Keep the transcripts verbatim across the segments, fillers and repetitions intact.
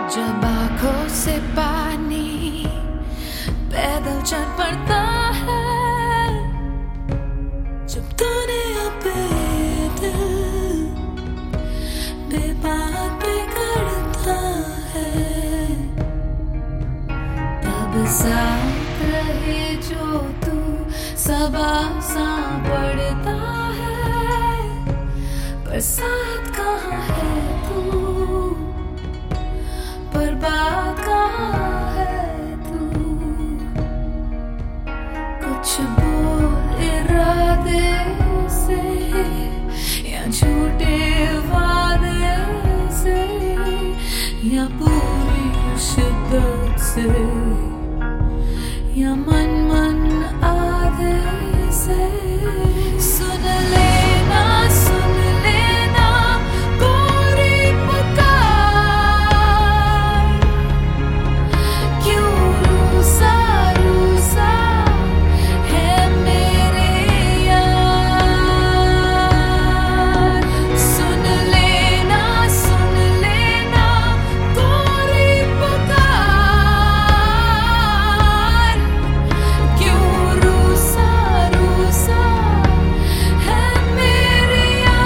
जब आंखों से पानी पैदल चल पड़ता है, जब तूने अपने दिल बेबात पे करता है, तब साथ रहे जो तू सब आसान पड़ता है, पर साथ कहाँ है तू, पर बात कहाँ है तू। कुछ बोल इरादे से या झूठे वादे से या पूरी शिद्दत से या मन मन आधे से। सुन लेना सुन लेना गोरी पुकार, क्यों रूसा रूसा है मेरे यार। सुन लेना सुन लेना गोरी पुकार, क्यों रूसा रूसा है मेरे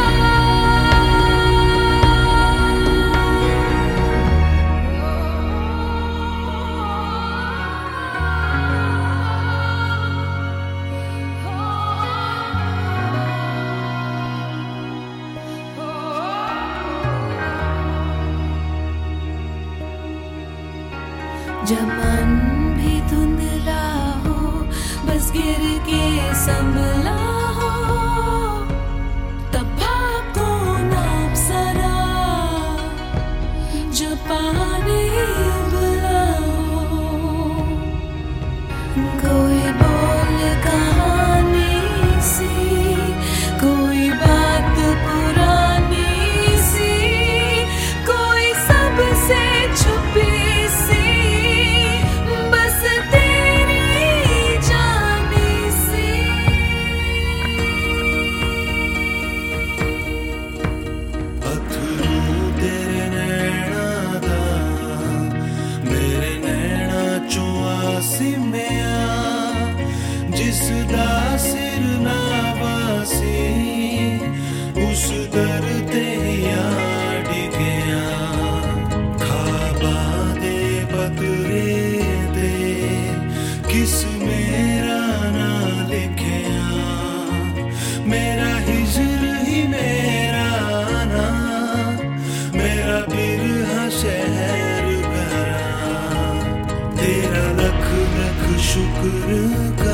जब मन भी धुंधला हो, बस गिर के संभला हो, तब भाग को नाप सरा, जब पानी बुलाओ। कोई बोल कहानी सी, कोई बात पुरानी सी, कोई सबसे छुपी सी, बस तेरी जानी सी। अथरू तेरे नैना दा मेरे नैना चों आसिमिया, जिस दा सिर ना वासी उस दर ते यार डिगया। खाबां दे पतरे ते किस मेरा ना लिखिया, मेरा हिजर ही मेरा ना, मेरा बिरहा शहर घरा। तेरा लख लख शुक्र